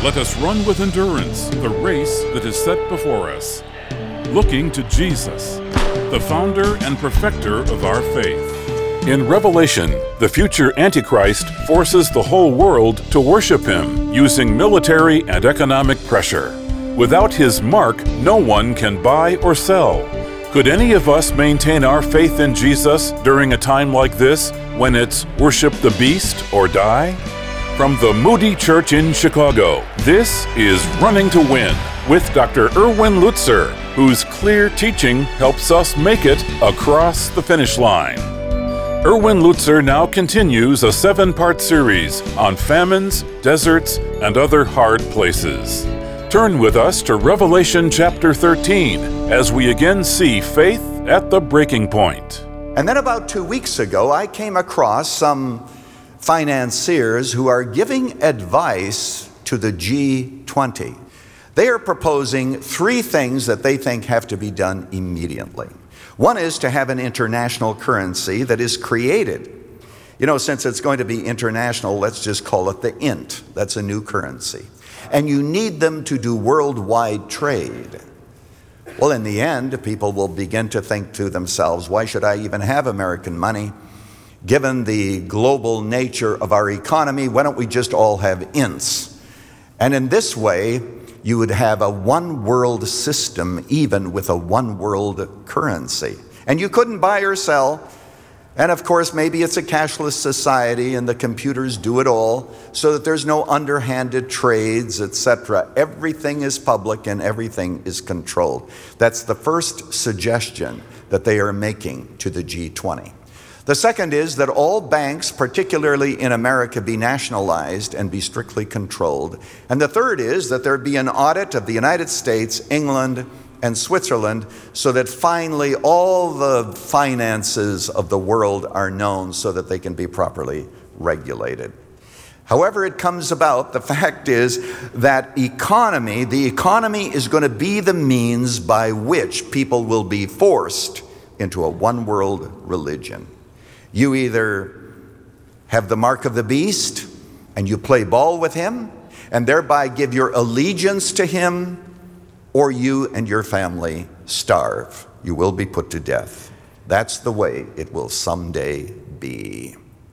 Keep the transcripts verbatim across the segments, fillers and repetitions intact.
Let us run with endurance the race that is set before us, looking to Jesus, the founder and perfecter of our faith. In Revelation, the future Antichrist forces the whole world to worship him using military and economic pressure. Without his mark, no one can buy or sell. Could any of us maintain our faith in Jesus during a time like this when it's worship the beast or die? From the Moody Church in Chicago, this is Running to Win with Doctor Erwin Lutzer, whose clear teaching helps us make it across the finish line. Erwin Lutzer now continues a seven-part series on famines, deserts, and other hard places. Turn with us to Revelation chapter thirteen as we again see faith at the breaking point. And then about two weeks ago, I came across some financiers who are giving advice to the G twenty. They are proposing three things that they think have to be done immediately. One is to have an international currency that is created. You know, since it's going to be international, let's just call it the I N T. That's a new currency. And you need them to do worldwide trade. Well, in the end, people will begin to think to themselves, why should I even have American money? Given the global nature of our economy, why don't we just all have I N Ts? And in this way, you would have a one world system, even with a one world currency. And you couldn't buy or sell. And of course, maybe it's a cashless society and the computers do it all so that there's no underhanded trades, et cetera. Everything is public and everything is controlled. That's the first suggestion that they are making to the G twenty. The second is that all banks, particularly in America, be nationalized and be strictly controlled. And the third is that there be an audit of the United States, England, and Switzerland so that finally all the finances of the world are known so that they can be properly regulated. However it comes about, the fact is that economy, the economy is going to be the means by which people will be forced into a one world religion. You either have the mark of the beast and you play ball with him and thereby give your allegiance to him, or you and your family starve. You will be put to death. That's the way it will someday be.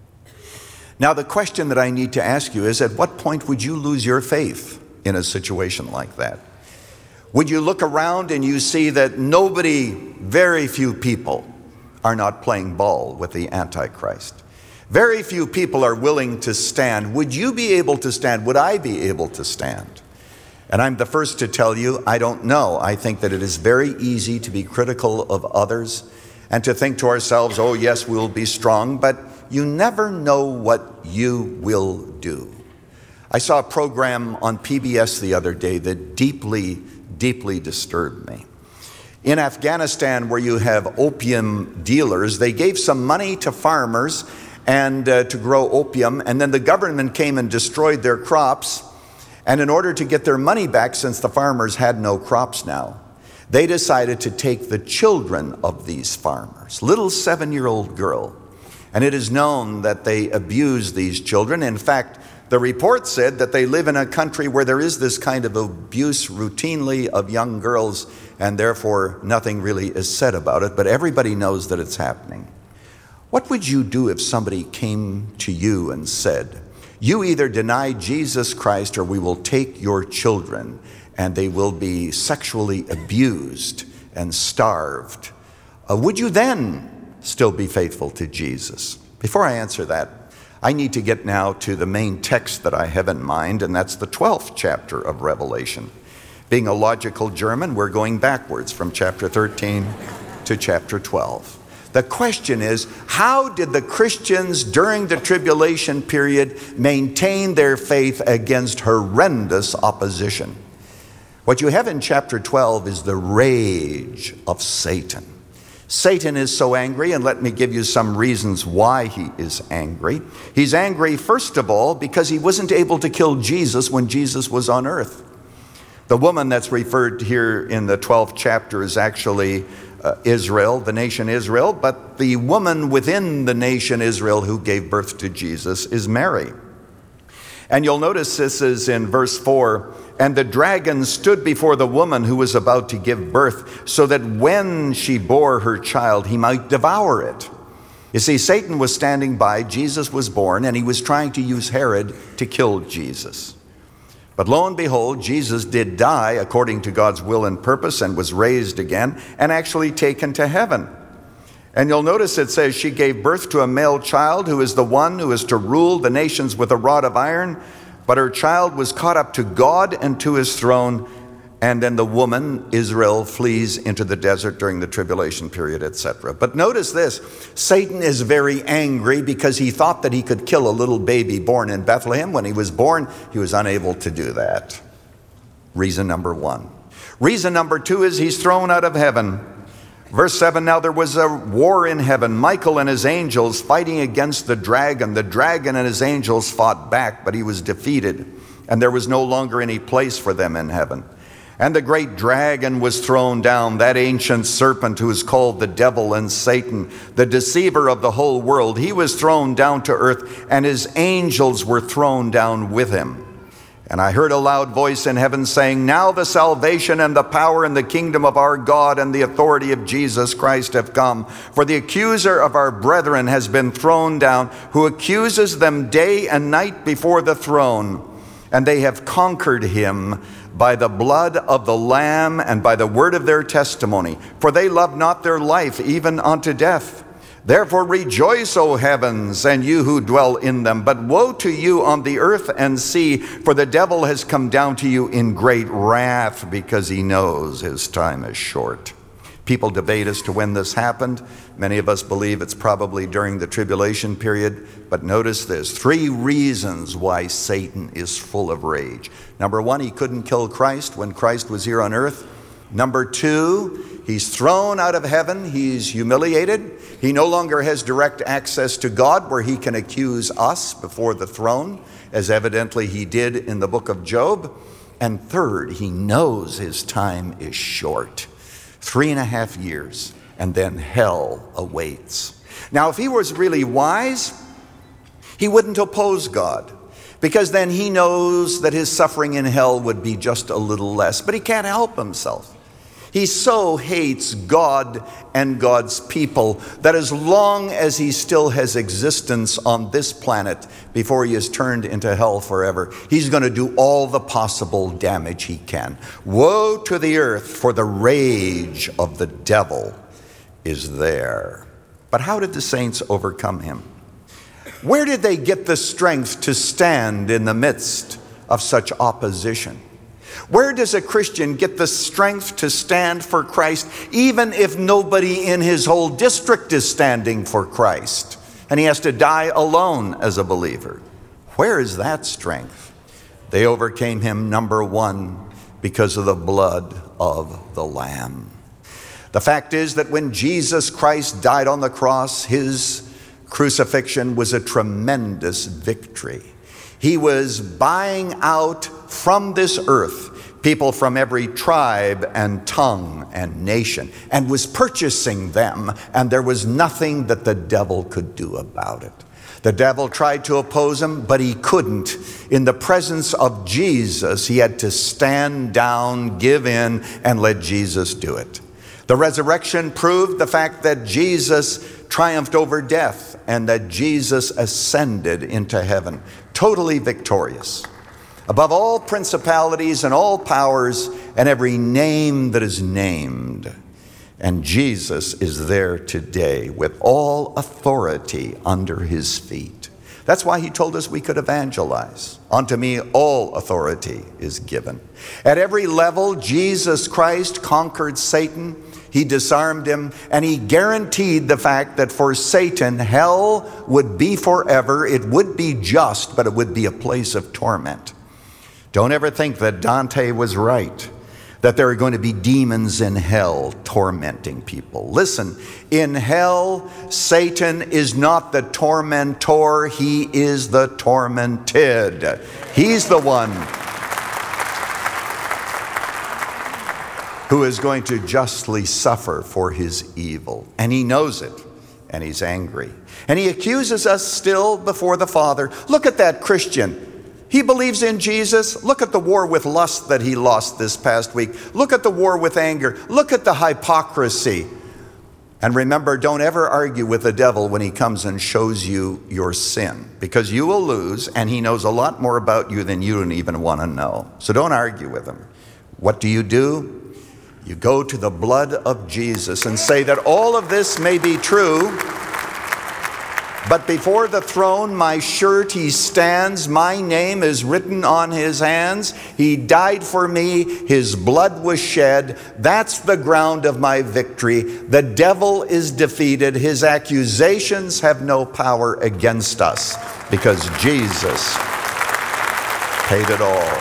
Now, the question that I need to ask you is, at what point would you lose your faith in a situation like that? Would you look around and you see that nobody, very few people, are not playing ball with the Antichrist? Very few people are willing to stand. Would you be able to stand? Would I be able to stand? And I'm the first to tell you, I don't know. I think that it is very easy to be critical of others and to think to ourselves, oh yes, we'll be strong, but you never know what you will do. I saw a program on P B S the other day that deeply, deeply disturbed me. In Afghanistan, where you have opium dealers, they gave some money to farmers and uh, to grow opium, and then the government came and destroyed their crops. And in order to get their money back, since the farmers had no crops now, they decided to take the children of these farmers, little seven-year-old girl. And it is known that they abuse these children. In fact, the report said that they live in a country where there is this kind of abuse routinely of young girls, and therefore nothing really is said about it, but everybody knows that it's happening. What would you do if somebody came to you and said, you either deny Jesus Christ or we will take your children and they will be sexually abused and starved? Uh, would you then still be faithful to Jesus? Before I answer that, I need to get now to the main text that I have in mind, and that's the twelfth chapter of Revelation. Being a logical German, we're going backwards from chapter thirteen to chapter twelve. The question is, how did the Christians during the tribulation period maintain their faith against horrendous opposition? What you have in chapter twelve is the rage of Satan. Satan is so angry, and let me give you some reasons why he is angry. He's angry, first of all, because he wasn't able to kill Jesus when Jesus was on earth. The woman that's referred to here in the twelfth chapter is actually uh, Israel, the nation Israel, but the woman within the nation Israel who gave birth to Jesus is Mary. And you'll notice this is in verse four. And the dragon stood before the woman who was about to give birth, so that when she bore her child, he might devour it. You see, Satan was standing by, Jesus was born, and he was trying to use Herod to kill Jesus. But lo and behold, Jesus did die according to God's will and purpose and was raised again and actually taken to heaven. And you'll notice it says she gave birth to a male child who is the one who is to rule the nations with a rod of iron. But her child was caught up to God and to his throne. And then the woman, Israel, flees into the desert during the tribulation period, et cetera. But notice this, Satan is very angry because he thought that he could kill a little baby born in Bethlehem. When he was born, he was unable to do that. Reason number one. Reason number two is he's thrown out of heaven. Verse seven, now there was a war in heaven, Michael and his angels fighting against the dragon. The dragon and his angels fought back, but he was defeated, and there was no longer any place for them in heaven. And the great dragon was thrown down, that ancient serpent who is called the devil and Satan, the deceiver of the whole world. He was thrown down to earth, and his angels were thrown down with him. And I heard a loud voice in heaven saying, now the salvation and the power and the kingdom of our God and the authority of Jesus Christ have come. For the accuser of our brethren has been thrown down, who accuses them day and night before the throne. And they have conquered him by the blood of the Lamb and by the word of their testimony. For they love not their life even unto death. Therefore rejoice, O heavens, and you who dwell in them. But woe to you on the earth and sea, for the devil has come down to you in great wrath, because he knows his time is short. People debate as to when this happened. Many of us believe it's probably during the tribulation period. But notice this, three reasons why Satan is full of rage. Number one, he couldn't kill Christ when Christ was here on earth. Number two, he's thrown out of heaven. He's humiliated. He no longer has direct access to God where he can accuse us before the throne, as evidently he did in the book of Job. And third, he knows his time is short. Three and a half years, and then hell awaits. Now, if he was really wise, he wouldn't oppose God, because then he knows that his suffering in hell would be just a little less. But he can't help himself. He so hates God and God's people that as long as he still has existence on this planet before he is turned into hell forever, he's going to do all the possible damage he can. Woe to the earth, for the rage of the devil is there. But how did the saints overcome him? Where did they get the strength to stand in the midst of such opposition? Where does a Christian get the strength to stand for Christ, even if nobody in his whole district is standing for Christ, and he has to die alone as a believer? Where is that strength? They overcame him, number one, because of the blood of the Lamb. The fact is that when Jesus Christ died on the cross, his crucifixion was a tremendous victory. He was buying out from this earth people from every tribe and tongue and nation, and was purchasing them, and there was nothing that the devil could do about it. The devil tried to oppose him, but he couldn't. In the presence of Jesus, he had to stand down, give in, and let Jesus do it. The resurrection proved the fact that Jesus triumphed over death and that Jesus ascended into heaven, totally victorious, above all principalities and all powers and every name that is named. And Jesus is there today with all authority under his feet. That's why he told us we could evangelize. Unto me all authority is given. At every level, Jesus Christ conquered Satan. He disarmed him, and he guaranteed the fact that for Satan, hell would be forever. It would be just, but it would be a place of torment. Don't ever think that Dante was right, that there are going to be demons in hell tormenting people. Listen, in hell, Satan is not the tormentor, he is the tormented. He's the one who is going to justly suffer for his evil. And he knows it, and he's angry. And he accuses us still before the Father. Look at that Christian. He believes in Jesus. Look at the war with lust that he lost this past week. Look at the war with anger. Look at the hypocrisy. And remember, don't ever argue with the devil when he comes and shows you your sin, because you will lose, and he knows a lot more about you than you don't even want to know. So don't argue with him. What do you do? You go to the blood of Jesus and say that all of this may be true, but before the throne my surety stands. My name is written on his hands. He died for me. His blood was shed. That's the ground of my victory. The devil is defeated. His accusations have no power against us, because Jesus paid it all.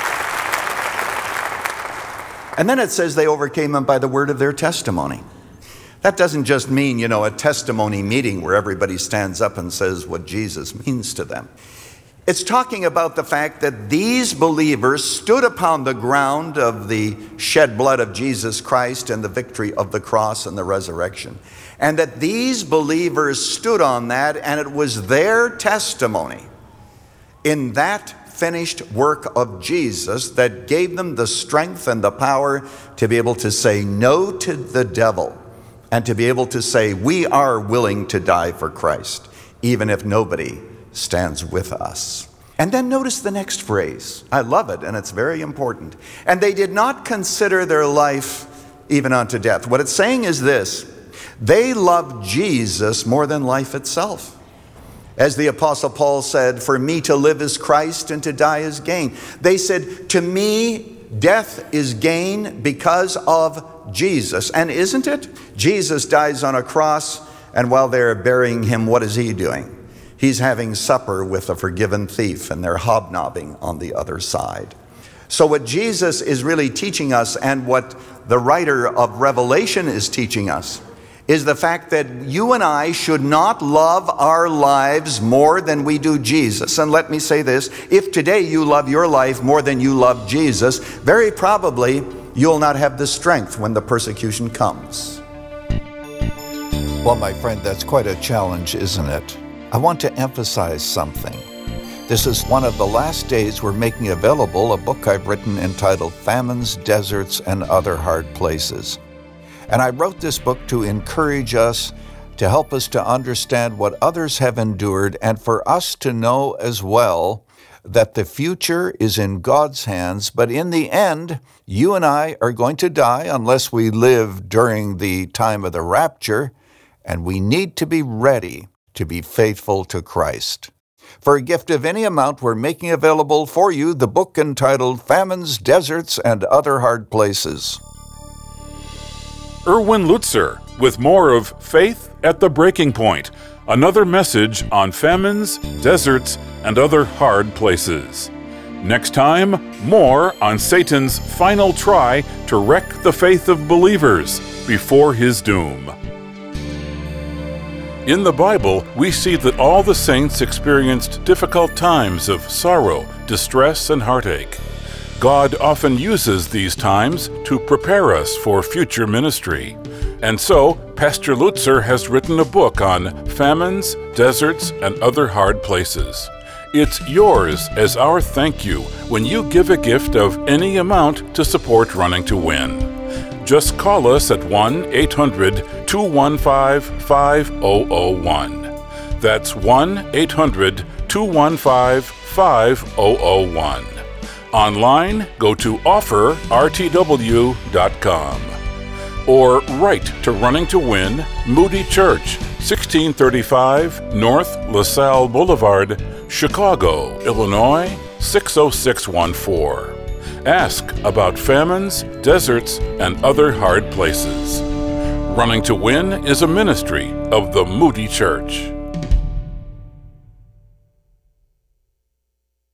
And then it says they overcame him by the word of their testimony. That doesn't just mean, you know, a testimony meeting where everybody stands up and says what Jesus means to them. It's talking about the fact that these believers stood upon the ground of the shed blood of Jesus Christ and the victory of the cross and the resurrection. And that these believers stood on that, and it was their testimony in that finished work of Jesus that gave them the strength and the power to be able to say no to the devil, and to be able to say, we are willing to die for Christ, even if nobody stands with us. And then notice the next phrase. I love it, and it's very important. And they did not consider their life even unto death. What it's saying is this: they loved Jesus more than life itself. As the Apostle Paul said, for me to live is Christ and to die is gain. They said, to me, death is gain because of Jesus. And isn't it? Jesus dies on a cross, and while they're burying him, what is he doing? He's having supper with a forgiven thief, and they're hobnobbing on the other side. So what Jesus is really teaching us, and what the writer of Revelation is teaching us, is the fact that you and I should not love our lives more than we do Jesus. And let me say this: if today you love your life more than you love Jesus, very probably you'll not have the strength when the persecution comes. Well, my friend, that's quite a challenge, isn't it? I want to emphasize something. This is one of the last days we're making available a book I've written entitled Famines, Deserts, and Other Hard Places. And I wrote this book to encourage us, to help us to understand what others have endured, and for us to know as well that the future is in God's hands. But in the end, you and I are going to die unless we live during the time of the rapture, and we need to be ready to be faithful to Christ. For a gift of any amount, we're making available for you the book entitled Famines, Deserts, and Other Hard Places. Erwin Lutzer with more of Faith at the Breaking Point, another message on famines, deserts, and other hard places. Next time, more on Satan's final try to wreck the faith of believers before his doom. In the Bible, we see that all the saints experienced difficult times of sorrow, distress, and heartache. God often uses these times to prepare us for future ministry. And so, Pastor Lutzer has written a book on famines, deserts, and other hard places. It's yours as our thank you when you give a gift of any amount to support Running to Win. Just call us at one eight hundred two one five five zero zero one. That's one eight hundred two one five five zero zero one. Online, go to offer r t w dot com. Or write to Running to Win, Moody Church, sixteen thirty-five North LaSalle Boulevard, Chicago, Illinois, six oh six one four. Ask about famines, deserts, and other hard places. Running to Win is a ministry of the Moody Church.